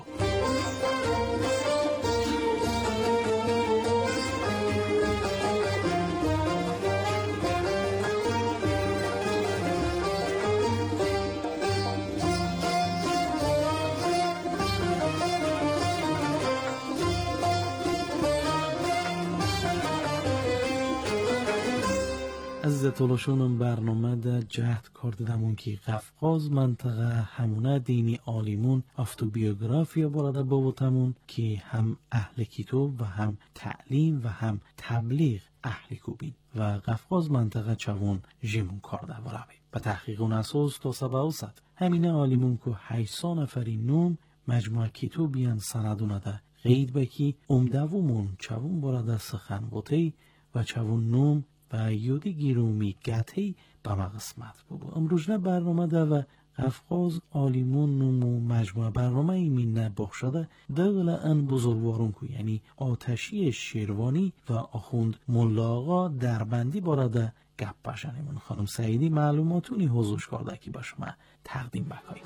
J: از تلاشون برنامه ده جهد کردمون که قفقاز منطقه همونه دینی عالمون افتوبیوگرافیا براده بابتمون که هم اهل کتاب و هم تعلیم و هم تبلیغ اهل کوبین و قفقاز منطقه چوون جیمون کرده برابی. به تحقیق اون اساس تا سبا اوسط همینه عالمون که هشتا نفری نوم مجموعه کتابیان سندونه ده غید بکی امدومون چوون براده سخن بوتی و چوون نوم و یودی گیرومی گتی به ما قسمت بود. امروزنه برنامه ده و قفقاز عالمون نمو مجموعه برنامه ایمین نباخشده دقل ان بزرگوارون کو یعنی آتشی شیروانی و آخوند ملاغا دربندی بارده گپ بشنیمون. خانم سعیدی معلوماتونی حضورش کرده که باش ما تقدیم بکنیم.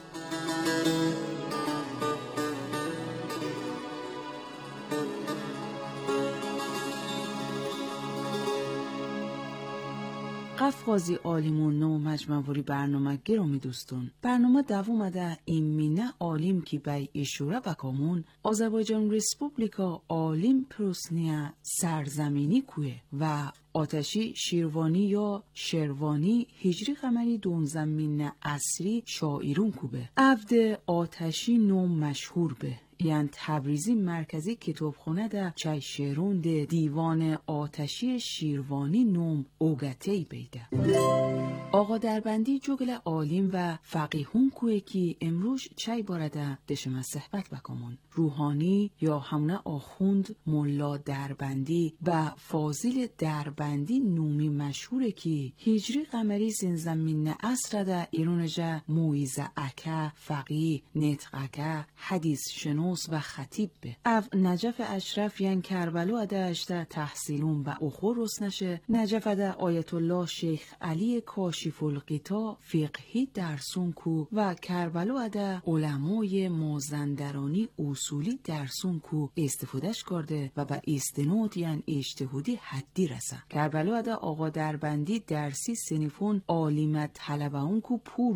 C: قفقازی عالمون نو مجموعی برنامه گرامی دوستون برنامه دوام ده ایمینه عالم کی بای اشوره بکامون آذربایجان ریسپوبلیکا عالم پروسنیا سرزمینی کوه و آتشی شیروانی یا شروانی هجری قمری دون زمین اصری شاعرون کوبه عبد آتشی نوم مشهور به یعنی تبریزی مرکزی کتابخونه ده چای شیرون ده دیوان آتشی شیروانی نوم اوگتی بیده. آقا دربندی جگل عالم و فقیهون کوه که امروز چای بارده دشمه صحبت بکامون روحانی یا همونه آخوند ملا دربندی و فاضل دربندی نومی مشهوره که هجری قمری زمین اصر ده ایرونجا مویزه اکه فقیه نطقه حدیث شنو و خطیب به او نجف اشرف یعنی کربلو اده اشته تحصیلون و اخور رسنشه نجف اده آیت الله شیخ علی کاشف الغطا فقهی درسون کو و کربلو اده علمای مازندرانی اصولی درسون کو استفادهش کرده و با استناد یعنی اجتهادی حدی رسه کربلو اده آقا دربندی درسی سنفون عالمت طلبه اون کو پور به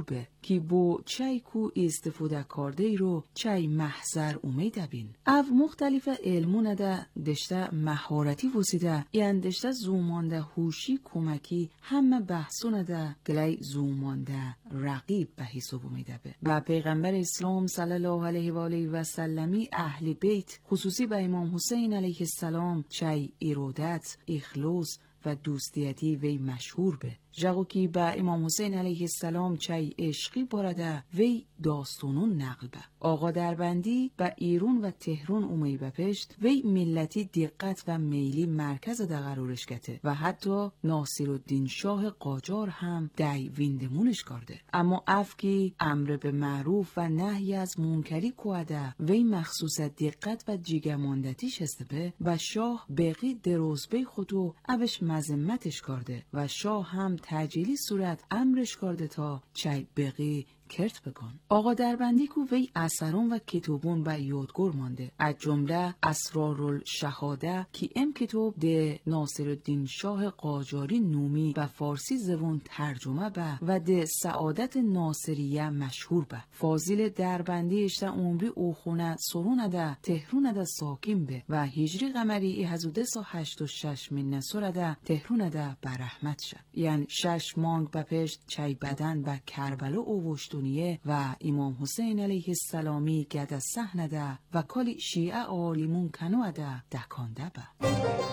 C: که بو چای کو استفاده کرده ای رو چای محضر اومید بین. او مختلف علمونه ده دشته مهارتی وسیده یعن دشته زومانده هوشی کمکی همه بحثونه ده گلی زومانده رقیب به حساب اومده به. و پیغمبر اسلام صلی الله علیه و آله و سلمی اهل بیت خصوصی به امام حسین علیه السلام چای ارادت، اخلاص و دوستیتی وی مشهور به. جاگو کی با امام حسین علیه السلام چای عشقی برده وی داستانون نقل به. آقا دربندی با ایرون و تهران اومی بپشت وی ملتی دقت و میلی مرکز ده قرارش کته و حتی ناصرالدین شاه قاجار هم دای ویندمونش کرده. اما اف کی امر به معروف و نهی از منکری کوده وی مخصوص دقت و جیگماندتیش هسته به و شاه بقی دروزبه خودو اوش مذمتش کرده و شاه هم تجیلی صورت امرش کرده تا چای بقی کرت بکن. آقا دربندی کو وی اثرون و کتابون و یادگور مانده. از جمله اسرارالشهاده که ام کتاب ده ناصرالدین شاه قاجاری نومی و فارسی زبون ترجمه به و ده سعادت ناصریه مشهور به. فاضل دربندی اشته عمری او خونه سرون ده تهرون ده ساکن به و هجری قمری هزار و دویست و هشتاد و شش من نصر ده تهرون ده برحمت شد. یعنی شش مانگ بپشت چای بدن و کربلا اوشت و امام حسین علیه السلامی گده صحنه ده و کلی شیعه عالمون کنو ده دکانده به.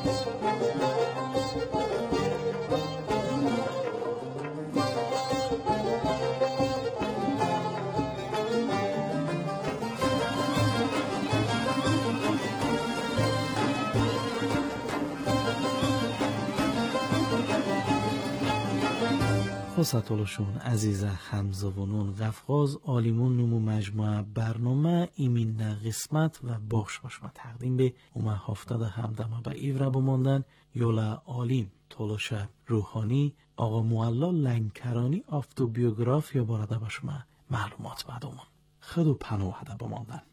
J: خصتولشون عزیز همزبونون غفغاز آلیمون نمو مجموعه برنامه ایمین قسمت و بخش باشما تقدیم به اومه هفتاد همدمه به ایوره بماندن یولا آلیم طولش روحانی آقا معلا لنکرانی آفتوبیوگرافیا بارده باشما معلومات بعدمون خود و پنوهده بماندن.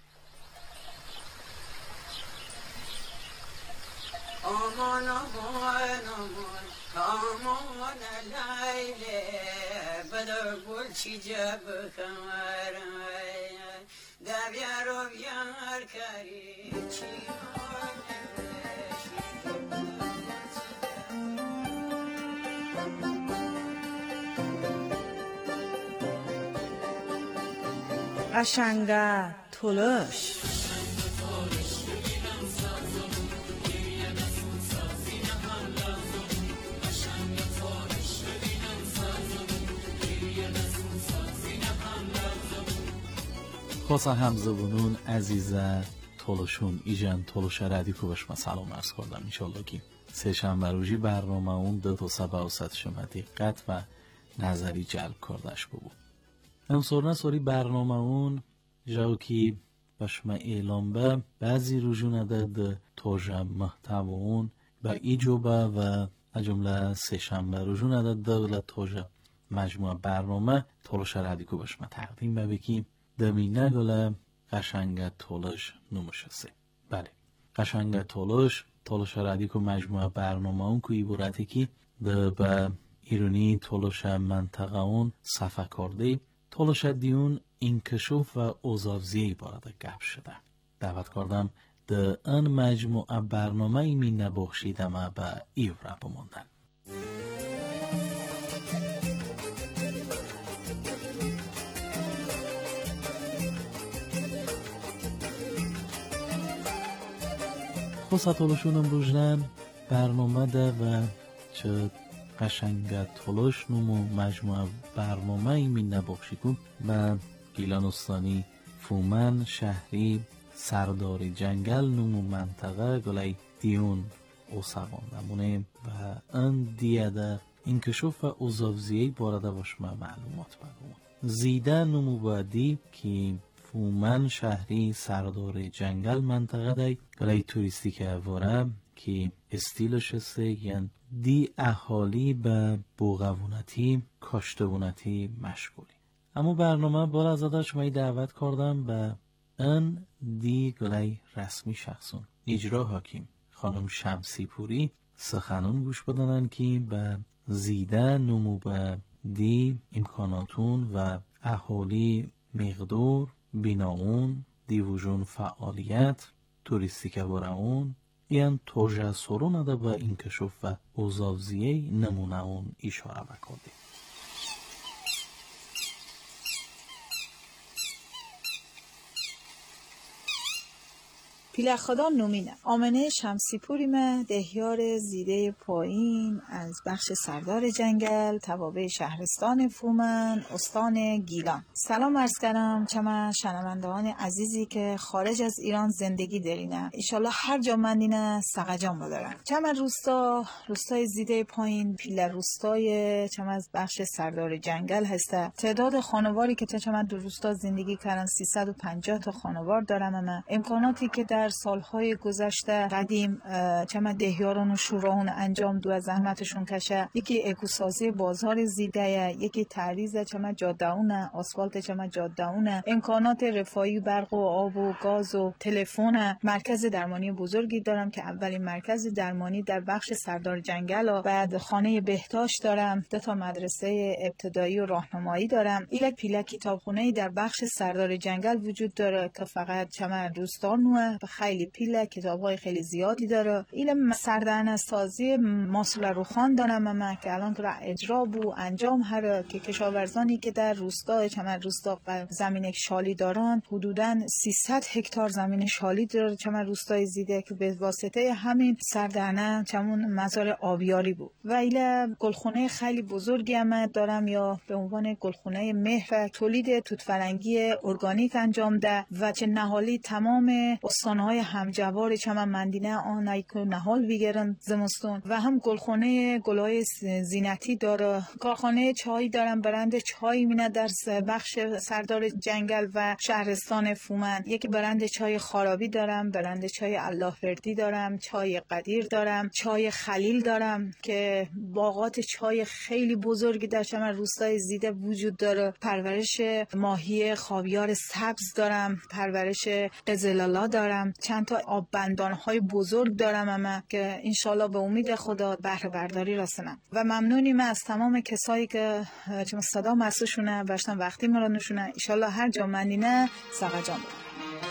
K: آمان آمان آمان آمان لیلی بدر گل چی جب خمر در بیارو بیار کاری چی
E: قشنگه تلوش
J: خاصا همزبونون عزیزه تولشون ایجان تولش رادیو باشما سلام عرض کردم. انشالله که سه شنبه روزی برنامه اون دو تا سبع و ست شما دقت و نظری جلب کردش بود. امسورنا سوری برنامه اون جاو که باشما اعلام به بعضی روزونه ده توجه محتوون با ایجوبه و جمله سه شنبه روزونه ده دولت توجه مجموعه برنامه تولش رادیو باشما تقدیم به بکی دمینه گله قشنگ تولش نموشسته. بله قشنگ تولش تولش رادیو مجموعه برنامه اون که ایبورتی که ده به ایرانی تولش منطقه اون صفحه کرده تولش دیون انکشاف و اوزافزیه بارده گپ شده. دعوت کردم ده ان مجموعه برنامه ایمی نبخشیدم به ایوره بماندن. خصتولشون امروزن برنامه ده و چه قشنگ تولش نمو مجموعه برنامه ایمی نبخشی کن و گیلان استانی فومن شهری سرداری جنگل نمو منطقه گلی دیون او سوان نمونه و ان دیه ده انکشاف و اوزافزیهی بارده باشم معلومات بگم. زیده نمو بادی که فومن شهری سردار جنگل منطقه دی گلای توریستی که واره که استیلش هسته یعنی دی احالی به بوغوونتی کاشتوونتی مشغولی. اما برنامه بار از اداش مایی دعوت کردم به ان دی گلای رسمی شخصون اجرا حاکم خانم شمسی پوری سخنون گوش بدنن که به زیده نمو به دی امکاناتون و اهالی مقدور بیناون دیوژون فعالیت توریستیکا براون یان توجه سرونه ده با انکشاف و اوزاوزیه نمونه اون اشاره بکرده.
L: پیله خدا نومینه آمنه شمسی پوریمه دهیار زیده پایین از بخش سردار جنگل توابع شهرستان فومن استان گیلان. سلام عرض کردم چما شنوندگان عزیزی که خارج از ایران زندگی دارینه، ایشالله هر جا مندینه سقجان بدارن. چما روستا روستای زیده پایین پیله روستای چما از بخش سردار جنگل هسته. تعداد خانواری که چما در روستا زندگی کردن سیصد و پنجاه تا خانوار دارم. اما امکاناتی که در سالهای گذشته قدیم چما دهیاران و شوراهون انجام دو از زحمتشون کشه، یکی اکوسازی بازار زیده، یکی تعریض چما جاده‌اون، آسفالت چما جاده‌اون، امکانات رفاهی برق و آب و گاز و تلفن. مرکز درمانی بزرگی دارم که اولین مرکز درمانی در بخش سردار جنگل و بعد خانه بهداشت دارم، دو تا مدرسه ابتدایی و راهنمایی دارم. ایلک پیله کتابخونه‌ای در بخش سردار جنگل وجود داره که فقط چما دوستانوه، خیلی پیله کتاب‌های خیلی زیادی داره. این سردرنه سازی ماسول روخان دارم اما که الان که اجرا بو انجام هر که کشاورزانی که در روستا چما روستا زمین شالی دارن حدوداً سیصد هکتار زمین شالی داره چما روستای زیده که به واسطه همین سردرنه چمون مزار آبیاری بود. و ایله گلخونه خیلی بزرگی هم دارم یا به عنوان گلخونه مهر تولید توت فرنگی ارگانیک انجام ده و چه نهالی تمام استانهای همجوار چما مندینه آنایی که نهال بیگرن زمستون و هم گلخونه گلای زینتی داره. کارخانه چای دارم، برند چای مینه در بخش سردار جنگل و شهرستان فومن. یک برند چای خارابی دارم، برند چای الله فردی دارم، چای قدیر دارم، چای خلیل دارم که باغات چای خیلی بزرگی در چما روستای زیده وجود داره. پرورش ماهی خاویار سبز دارم، پرورش قزلالا دارم، چند تا آب بندان‌های بزرگ دارم اما که انشالله به امید خدا بهره برداری رسنم. و ممنونیم از تمام کسایی که چون صدا مسوشونه باشتن وقتی مرا نشونه انشالله هر جا مندینه سقجان بود.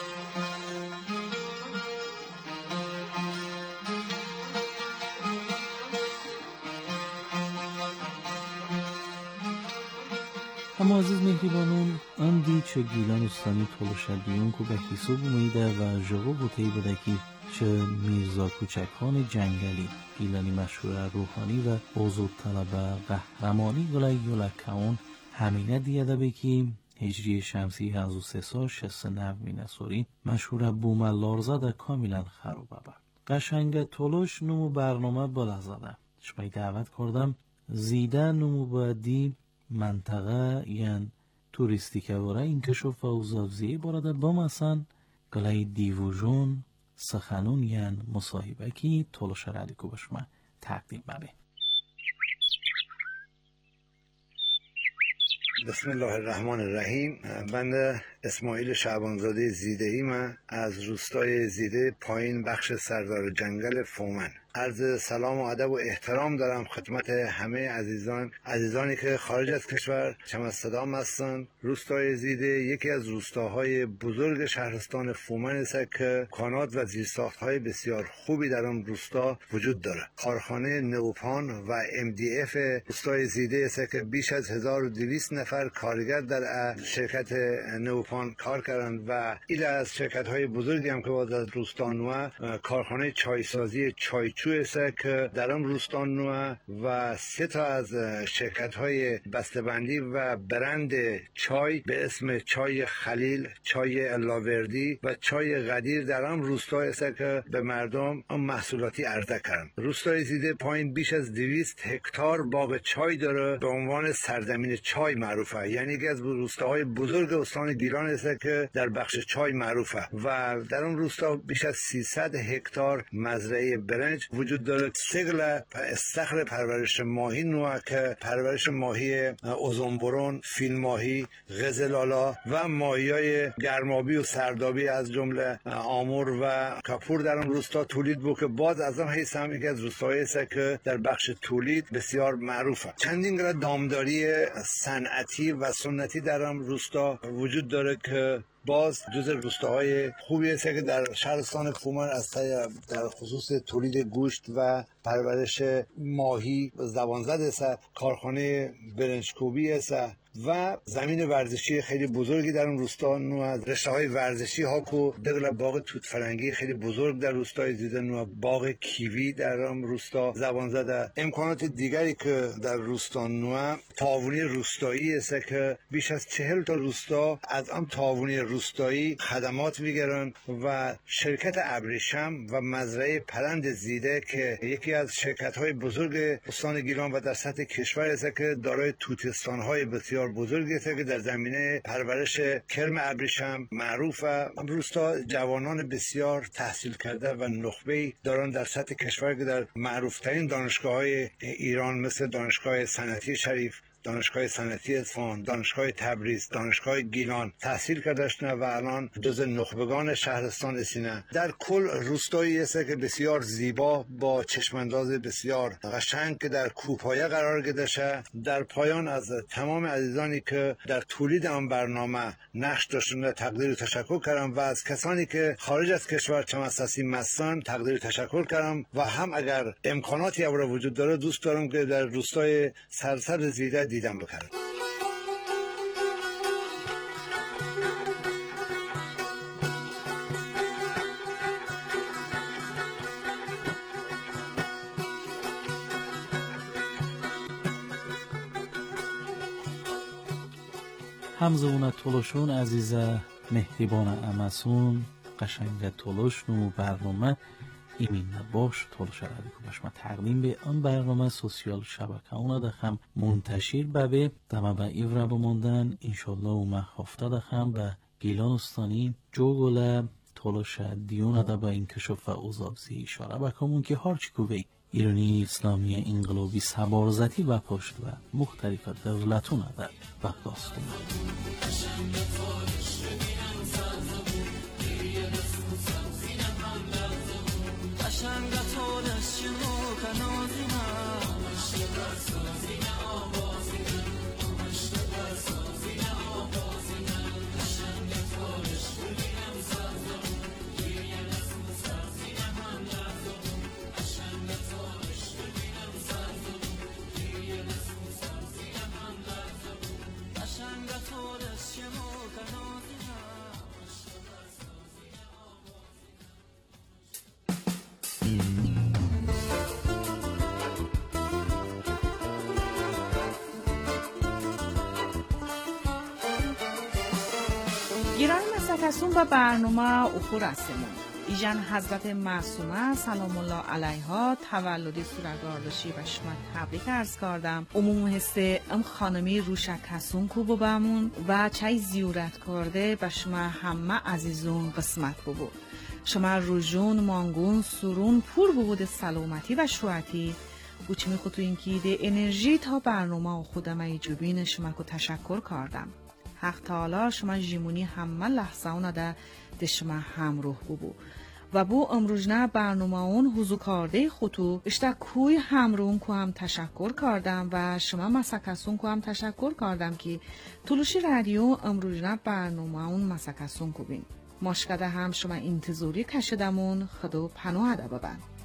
J: اما عزیز مهربانون آن دی چه گیلان استانی تولوشدیون که به حساب اومیده و جغو بوتی بوده که چه میرزا کوچکان جنگلی گیلانی مشهور روحانی و آزاد طلب قهرمانی گلای یولکاون همینه دیده بکی هجری شمسی هزار و سیصد و شصت و نه مینسوری مشهور بومالارزه ده کاملا خروبه با قشنگ تولوش نمو برنامه بالا زده شمایی دعوت کردم زیده نمو بادی منطقه یعن توریستیکه وره انکشاف و اوزاوزیه بارده با مثلا گلای دیوژون سخنون یعن مصاحبه کی تولوش علیکو بشما تقدیم بده.
M: بسم الله الرحمن الرحیم. بنده اسماعیل شعبانزاده زیده ای من از روستای زیده پایین بخش سردار جنگل فومن عرض سلام و ادب و احترام دارم خدمت همه عزیزان عزیزانی که خارج از کشور چما صدام هستند. روستای زیده یکی از روستاهای بزرگ شهرستان فومن است که امکانات و زیرساخت‌های بسیار خوبی در آن روستا وجود دارد. کارخانه نوپان و ام دی اف روستای زیده است که بیش از هزار و دویست نفر کارگر در شرکت نوپان کار کردند و این از شرکت‌های بزرگی هم که باز از روستا نوع کارخانه چایسازی چای است که در آن روستا نوع و سه تا از شرکت‌های بسته‌بندی و برند چای به اسم چای خلیل، چای الاوردی و چای قدیر در آن روستا است که به مردم آن محصولاتی عرضه کردند. روستای زیده پایین بیش از دویست هکتار باغ چای داره، به عنوان سرزمین چای معروفه، یعنی یکی از روستاهای بزرگ استان گیلان است که در بخش چای معروفه و در آن روستا بیش از سیصد هکتار مزرعه برنج وجود داره سگل استخر پرورش ماهی نوع که پرورش ماهی اوزنبرون، فیل ماهی، غزلالا و ماهی‌های گرمابی و سردابی از جمله آمور و کپور در اون روستا تولید بود که باز از اون حیث هم یکی از روستاهایی است که در بخش تولید بسیار معروفه. چندین گونه دامداری صنعتی و سنتی در اون روستا وجود داره که باز جز روستاهای خوبی است که در شهرستان فومن از در خصوص تولید گوشت و پرورش ماهی زبانزد است، کارخانه برنجکوبی است و زمین ورزشی خیلی بزرگی در اون روستا نو از رشته های ورزشی ها کو دقل باغ توت فرنگی خیلی بزرگ در روستای زیده نو باغ کیوی در اون روستا زبان زده. امکانات دیگری که در روستا نو تعاونی روستایی است که بیش از چهل تا روستا از آن تعاونی روستایی خدمات میگیرن و شرکت ابریشم و مزرعه پرند زیده که یکی از شرکت های بزرگ استان گیلان و در سطح کشور است که دارای توتستان های بسیار بزرگی است که در زمینه پرورش کرم ابریشم معروفه. روستا جوانان بسیار تحصیل کرده و نخبه‌ای دارن در سطح کشور که در معروفترین دانشگاه‌های ایران مثل دانشگاه صنعتی شریف، دانشگاه صنعتی اصفهان، دانشگاه تبریز، دانشگاه گیلان تحصیل کردشن و الان جز نخبگان شهرستان اسینه. در کل روستایی است که بسیار زیبا با چشمانداز بسیار قشنگ که در کوپایه قرار گرفته. در پایان از تمام عزیزانی که در تولید آن برنامه نقش داشتن تقدیر تشکر کردم و از کسانی که خارج از کشور چمسسی مستان تقدیر تشکر کردم و هم اگر امکاناتی اورا وجود داره دوست دارم که در روستای سرسبز زیده دیدم بکردم.
J: همزونه تولشون عزیزه مهربان امسون قشنگ تولشون برنامه ایمین باش تولش رادیو باش ما تقدیم به آن برنامه سوسیال شبکه اونا دخم منتشر ببه دما به ایورا بموندن انشالله و مخافته دخم به گیلان استانی جوگوله تولش دیون ده با این کشف و اوزابزی اشاره بکمون که هرچی کوی ایرانی اسلامی انقلابی سبارزتی و پشت و مختلف دولتون ده برداستون
E: گیران مسکسون به برنامه اخور هستمون ایجان حضرت معصومه سلام الله علیها تولد سورگاردشی و شما تبریک عرض کردم. عموم هسته ام خانمی روشکسون کوبو بامون و چای زیورت کرده به شما همه عزیزون قسمت ببو. شما روژون مانگون سرون پور بود سلامتی و شوعتی بوچمی خودتو اینکی ده انرژی تا برنامه و خودم ایجوبین شما کو تشکر کردم. حق تعالی شما جیمونی همه لحظه اونه ده ده شما همروح ببو و بو امروزنه برنامه اون حضور کرده خودتو اشتا کوی همرون کو هم تشکر کردم و شما مسکسون کو هم تشکر کردم که طولوشی رادیو امروزنه برنامه اون مسکسون کو بین ماشکده هم شما انتظاری کشیدمون خدو پناه ده ببن.